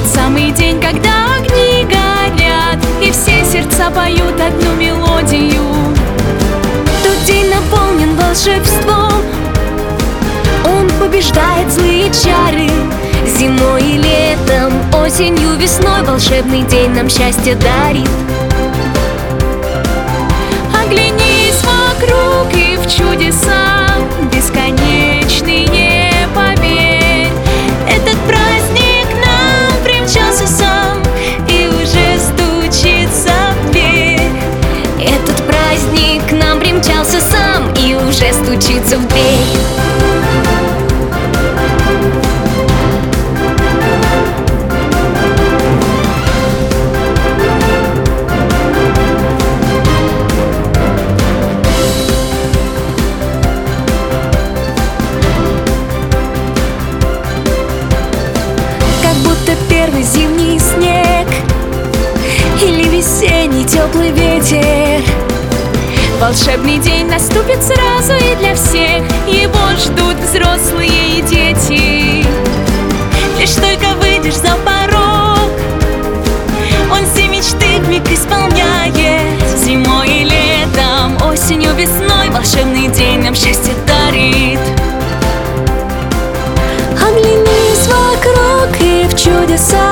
самый день, когда огни горят, и все сердца поют одну мелодию. Тот день наполнен волшебством, он побеждает злые чары. Зимой и летом, осенью, весной волшебный день нам счастье дарит. Оглянись вокруг и в чудеса бесконечные поверь. Этот праздник нам примчался сам и уже стучится в дверь. Этот праздник к нам примчался сам и уже стучится в дверь. Первый зимний снег или весенний теплый ветер. Волшебный день наступит сразу и для всех, его ждут взрослые и дети. Лишь только выйдешь за порог, он все мечты вмиг исполняет. Зимой и летом, осенью, весной волшебный день нам счастье дарит. Оглянись вокруг и в чудеса